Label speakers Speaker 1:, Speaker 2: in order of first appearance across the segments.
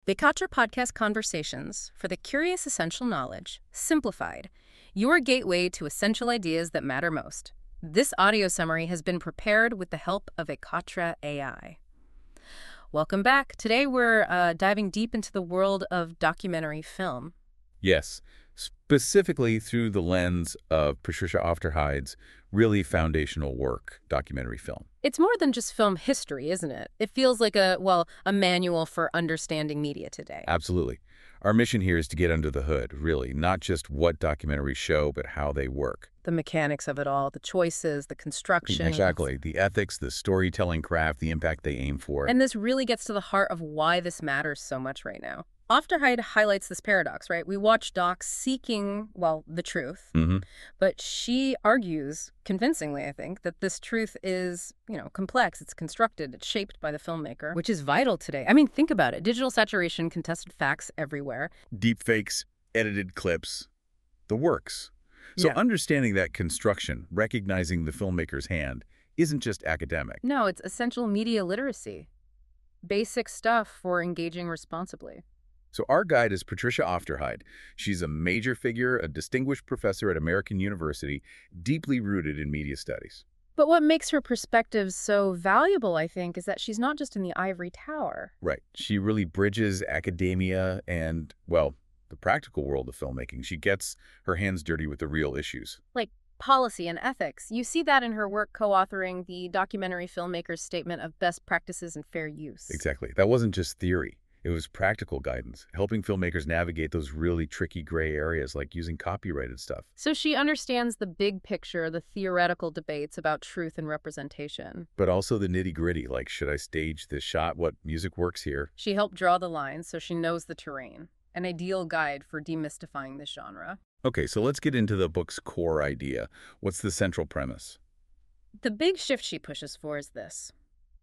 Speaker 1: Vekatra Podcast Conversations for the Curious Essential Knowledge, simplified, your gateway to essential ideas that matter most. This audio summary has been prepared with the help of Vekatra AI. Welcome back. Today we're diving deep into the world of documentary film.
Speaker 2: Yes, specifically through the lens of Patricia Aufderheide's really foundational work, documentary film.
Speaker 1: It's more than just film history, isn't it? It feels like a manual for understanding media today.
Speaker 2: Absolutely. Our mission here is to get under the hood, really, not just what documentaries show, but how they work.
Speaker 1: The mechanics of it all, the choices, the construction.
Speaker 2: Exactly. The ethics, the storytelling craft, the impact they aim for.
Speaker 1: And this really gets to the heart of why this matters so much right now. Aufderheide highlights this paradox, right? We watch docs seeking, the truth. But she argues, convincingly, I think, that this truth is, complex. It's constructed. It's shaped by the filmmaker, which is vital today. I mean, think about it. Digital saturation, contested facts everywhere.
Speaker 2: Deep fakes, edited clips, the works. So understanding that construction, recognizing the filmmaker's hand, isn't just academic.
Speaker 1: No, it's essential media literacy. Basic stuff for engaging responsibly.
Speaker 2: So our guide is Patricia Aufderheide. She's a major figure, a distinguished professor at American University, deeply rooted in media studies.
Speaker 1: But what makes her perspective so valuable, I think, is that she's not just in the ivory tower.
Speaker 2: Right. She really bridges academia and, the practical world of filmmaking. She gets her hands dirty with the real issues.
Speaker 1: Like policy and ethics. You see that in her work co-authoring the Documentary Filmmakers Statement of Best Practices and Fair Use.
Speaker 2: Exactly. That wasn't just theory. It was practical guidance, helping filmmakers navigate those really tricky gray areas like using copyrighted stuff.
Speaker 1: So she understands the big picture, the theoretical debates about truth and representation.
Speaker 2: But also the nitty-gritty, like should I stage this shot? What music works here?
Speaker 1: She helped draw the lines, so she knows the terrain. An ideal guide for demystifying this genre.
Speaker 2: Okay, so let's get into the book's core idea. What's the central premise?
Speaker 1: The big shift she pushes for is this.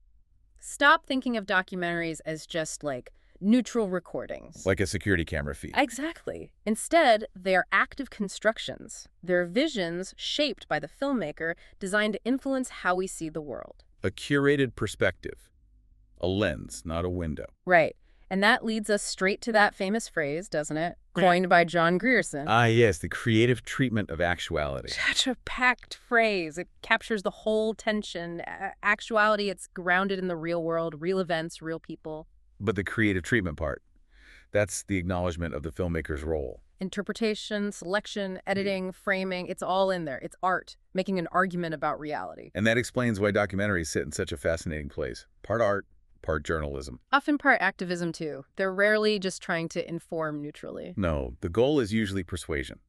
Speaker 1: Stop thinking of documentaries as just like neutral recordings.
Speaker 2: Like a security camera feed.
Speaker 1: Exactly. Instead, they are active constructions. They're visions shaped by the filmmaker designed to influence how we see the world.
Speaker 2: A curated perspective. A lens, not a window.
Speaker 1: Right. And that leads us straight to that famous phrase, doesn't it? Coined by John Grierson.
Speaker 2: Ah, yes, the creative treatment of actuality.
Speaker 1: Such a packed phrase. It captures the whole tension. Actuality, it's grounded in the real world, real events, real people.
Speaker 2: But the creative treatment part, that's the acknowledgement of the filmmaker's role.
Speaker 1: Interpretation, selection, editing, framing, it's all in there. It's art, making an argument about reality.
Speaker 2: And that explains why documentaries sit in such a fascinating place. Part art, part journalism.
Speaker 1: Often part activism, too. They're rarely just trying to inform neutrally.
Speaker 2: No, the goal is usually persuasion.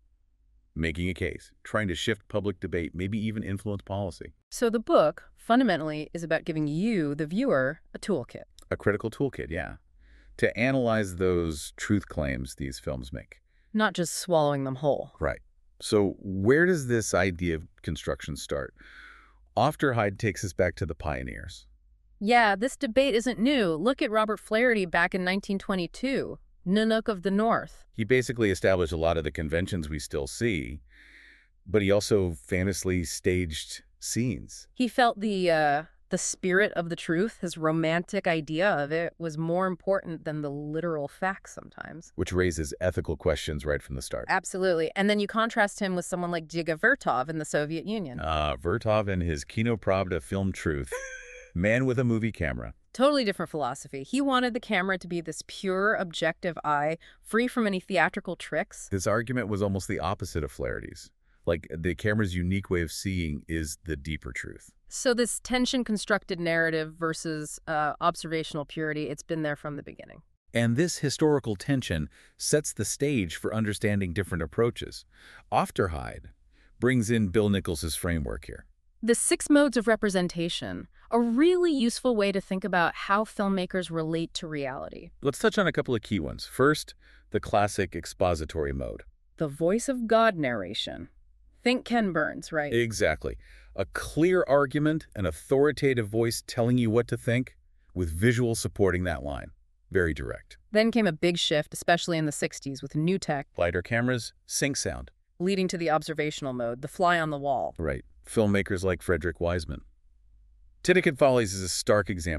Speaker 2: Making a case, trying to shift public debate, maybe even influence policy.
Speaker 1: So the book, fundamentally, is about giving you, the viewer, a toolkit.
Speaker 2: A critical toolkit, yeah. To analyze those truth claims these films make.
Speaker 1: Not just swallowing them whole.
Speaker 2: Right. So where does this idea of construction start? Aufderheide takes us back to the pioneers.
Speaker 1: Yeah, this debate isn't new. Look at Robert Flaherty back in 1922, Nanook of the North.
Speaker 2: He basically established a lot of the conventions we still see, but he also famously staged scenes.
Speaker 1: He felt the spirit of the truth, his romantic idea of it, was more important than the literal facts sometimes.
Speaker 2: Which raises ethical questions right from the start.
Speaker 1: Absolutely. And then you contrast him with someone like Dziga Vertov in the Soviet Union.
Speaker 2: Vertov and his Kino Pravda film Truth. Man with a movie camera.
Speaker 1: Totally different philosophy. He wanted the camera to be this pure, objective eye, free from any theatrical tricks.
Speaker 2: This argument was almost the opposite of Flaherty's. Like, the camera's unique way of seeing is the deeper truth.
Speaker 1: So this tension-constructed narrative versus observational purity, it's been there from the beginning.
Speaker 2: And this historical tension sets the stage for understanding different approaches. Aufderheide brings in Bill Nichols's framework here.
Speaker 1: The 6 modes of representation, a really useful way to think about how filmmakers relate to reality.
Speaker 2: Let's touch on a couple of key ones. First, the classic expository mode.
Speaker 1: The voice of God narration. Think Ken Burns, right?
Speaker 2: Exactly. A clear argument, an authoritative voice telling you what to think, with visual supporting that line. Very direct.
Speaker 1: Then came a big shift, especially in the 60s, with new tech.
Speaker 2: Lighter cameras, sync sound.
Speaker 1: Leading to the observational mode, the fly on the wall.
Speaker 2: Right. Filmmakers like Frederick Wiseman. Titicut Follies is a stark example.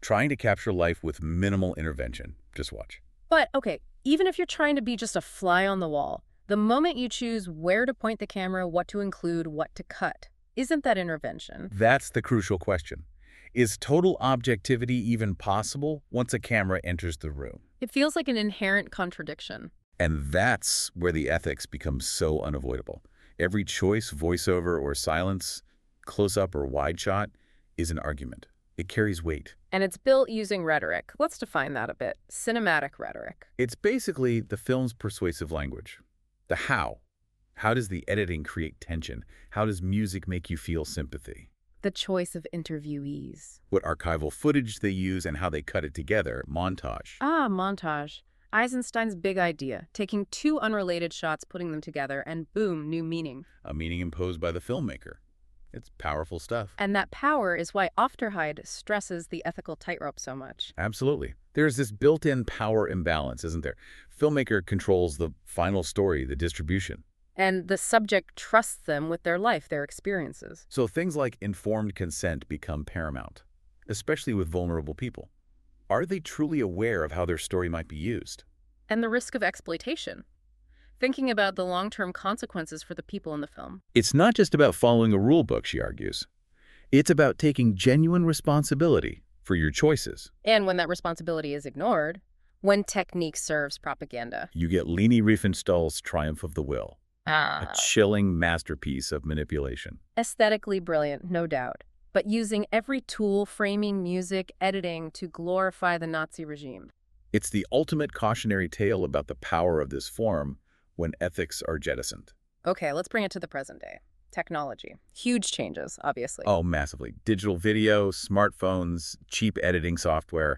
Speaker 2: trying to capture life with minimal intervention. Just watch.
Speaker 1: But, okay, even if you're trying to be just a fly on the wall, the moment you choose where to point the camera, what to include, what to cut, isn't that intervention?
Speaker 2: That's the crucial question. Is total objectivity even possible once a camera enters the room?
Speaker 1: It feels like an inherent contradiction.
Speaker 2: And that's where the ethics becomes so unavoidable. Every choice, voiceover or silence, close-up or wide shot, is an argument. It carries weight.
Speaker 1: And it's built using rhetoric. Let's define that a bit. Cinematic rhetoric.
Speaker 2: It's basically the film's persuasive language. The how. How does the editing create tension? How does music make you feel sympathy?
Speaker 1: The choice of interviewees.
Speaker 2: What archival footage they use and how they cut it together. Montage.
Speaker 1: Ah, montage. Eisenstein's big idea, taking two unrelated shots, putting them together, and boom, new meaning.
Speaker 2: A meaning imposed by the filmmaker. It's powerful stuff.
Speaker 1: And that power is why Aufderheide stresses the ethical tightrope so much.
Speaker 2: Absolutely. There's this built-in power imbalance, isn't there? Filmmaker controls the final story, the distribution.
Speaker 1: And the subject trusts them with their life, their experiences.
Speaker 2: So things like informed consent become paramount, especially with vulnerable people. Are they truly aware of how their story might be used?
Speaker 1: And the risk of exploitation. Thinking about the long-term consequences for the people in the film.
Speaker 2: It's not just about following a rule book, she argues. It's about taking genuine responsibility for your choices.
Speaker 1: And when that responsibility is ignored, when technique serves propaganda.
Speaker 2: You get Leni Riefenstahl's Triumph of the Will. A chilling masterpiece of manipulation.
Speaker 1: Aesthetically brilliant, no doubt, but using every tool, framing, music, editing, to glorify the Nazi regime.
Speaker 2: It's the ultimate cautionary tale about the power of this form when ethics are jettisoned.
Speaker 1: Okay, let's bring it to the present day. Technology. Huge changes, obviously.
Speaker 2: Oh, massively. Digital video, smartphones, cheap editing software.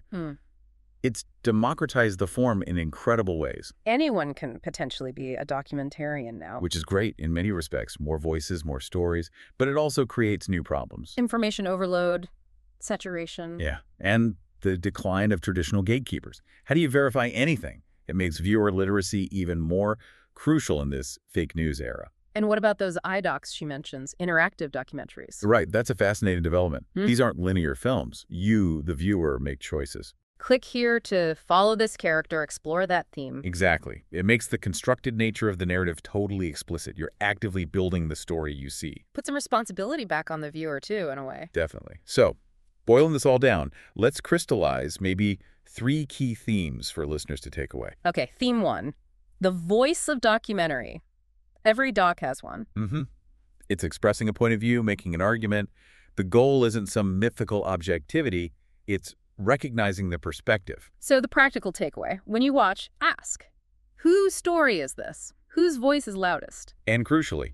Speaker 2: It's democratized the form in incredible ways.
Speaker 1: Anyone can potentially be a documentarian now.
Speaker 2: Which is great in many respects. More voices, more stories. But it also creates new problems.
Speaker 1: Information overload, saturation.
Speaker 2: Yeah, and the decline of traditional gatekeepers. How do you verify anything? It makes viewer literacy even more crucial in this fake news era.
Speaker 1: And what about those iDocs she mentions, interactive documentaries?
Speaker 2: Right, that's a fascinating development. These aren't linear films. You, the viewer, make choices.
Speaker 1: Click here to follow this character, explore that theme.
Speaker 2: Exactly. It makes the constructed nature of the narrative totally explicit. You're actively building the story you see.
Speaker 1: Put some responsibility back on the viewer, too, in a way.
Speaker 2: Definitely. So, boiling this all down, let's crystallize maybe 3 key themes for listeners to take away.
Speaker 1: Okay, theme 1. The voice of documentary. Every doc has one.
Speaker 2: It's expressing a point of view, making an argument. The goal isn't some mythical objectivity. It's recognizing the perspective.
Speaker 1: So the practical takeaway, when you watch, ask, whose story is this? Whose voice is loudest?
Speaker 2: And crucially,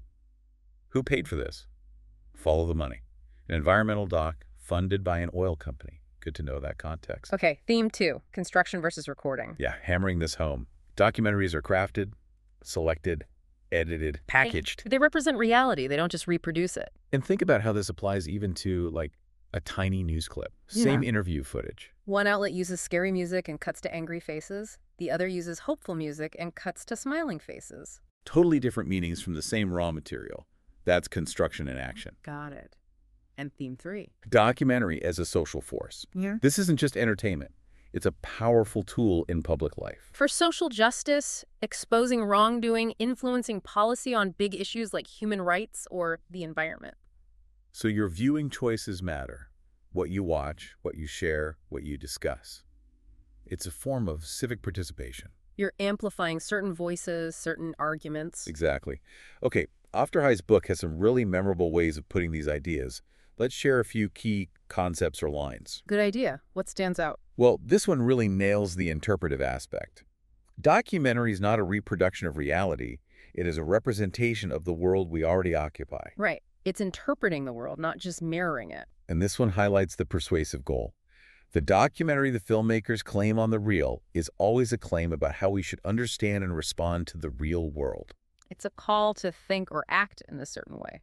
Speaker 2: who paid for this? Follow the money. An environmental doc funded by an oil company. Good to know that context.
Speaker 1: Okay, theme 2, construction versus recording.
Speaker 2: Yeah, hammering this home. Documentaries are crafted, selected, edited, packaged.
Speaker 1: They represent reality. They don't just reproduce it.
Speaker 2: And think about how this applies even to, like, a tiny news clip. Same interview footage.
Speaker 1: One outlet uses scary music and cuts to angry faces. The other uses hopeful music and cuts to smiling faces.
Speaker 2: Totally different meanings from the same raw material. That's construction in action.
Speaker 1: Got it. And theme 3.
Speaker 2: Documentary as a social force.
Speaker 1: Yeah.
Speaker 2: This isn't just entertainment. It's a powerful tool in public life.
Speaker 1: For social justice, exposing wrongdoing, influencing policy on big issues like human rights or the environment.
Speaker 2: So your viewing choices matter. What you watch, what you share, what you discuss. It's a form of civic participation.
Speaker 1: You're amplifying certain voices, certain arguments.
Speaker 2: Exactly. Okay, Aufderheide's book has some really memorable ways of putting these ideas. Let's share a few key concepts or lines.
Speaker 1: Good idea. What stands out?
Speaker 2: Well, this one really nails the interpretive aspect. Documentary is not a reproduction of reality. It is a representation of the world we already occupy.
Speaker 1: Right. It's interpreting the world, not just mirroring it.
Speaker 2: And this one highlights the persuasive goal. The documentary the filmmakers claim on the reel is always a claim about how we should understand and respond to the real world.
Speaker 1: It's a call to think or act in a certain way.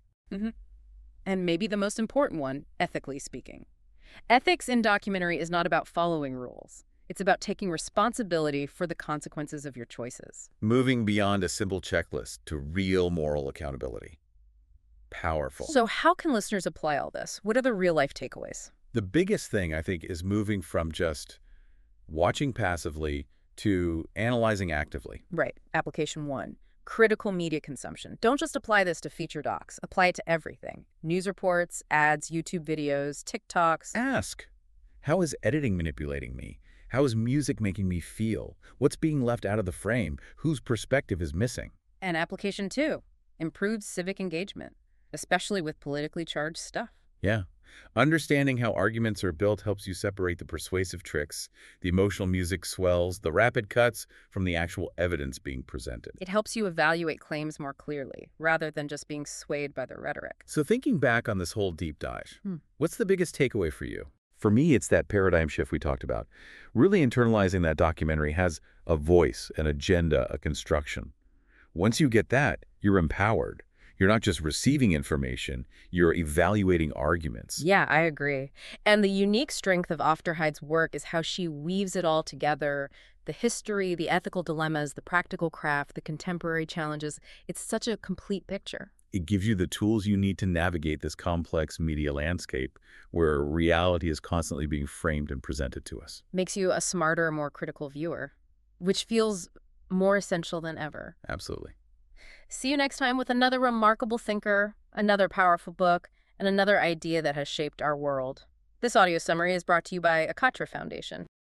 Speaker 1: And maybe the most important one, ethically speaking. Ethics in documentary is not about following rules. It's about taking responsibility for the consequences of your choices.
Speaker 2: Moving beyond a simple checklist to real moral accountability. Powerful.
Speaker 1: So how can listeners apply all this? What are the real-life takeaways?
Speaker 2: The biggest thing, I think, is moving from just watching passively to analyzing actively.
Speaker 1: Right. Application 1. Critical media consumption. Don't just apply this to feature docs. Apply it to everything. News reports, ads, YouTube videos, TikToks.
Speaker 2: Ask, how is editing manipulating me? How is music making me feel? What's being left out of the frame? Whose perspective is missing?
Speaker 1: And application 2. Improve civic engagement, especially with politically charged stuff.
Speaker 2: Yeah. Understanding how arguments are built helps you separate the persuasive tricks, the emotional music swells, the rapid cuts from the actual evidence being presented.
Speaker 1: It helps you evaluate claims more clearly, rather than just being swayed by the rhetoric.
Speaker 2: So thinking back on this whole deep dive, what's the biggest takeaway for you? For me, it's that paradigm shift we talked about. Really internalizing that documentary has a voice, an agenda, a construction. Once you get that, you're empowered. You're not just receiving information, you're evaluating arguments.
Speaker 1: Yeah, I agree. And the unique strength of Aufderheide's work is how she weaves it all together. The history, the ethical dilemmas, the practical craft, the contemporary challenges. It's such a complete picture.
Speaker 2: It gives you the tools you need to navigate this complex media landscape where reality is constantly being framed and presented to us.
Speaker 1: Makes you a smarter, more critical viewer, which feels more essential than ever.
Speaker 2: Absolutely.
Speaker 1: See you next time with another remarkable thinker, another powerful book, and another idea that has shaped our world. This audio summary is brought to you by Akatra Foundation.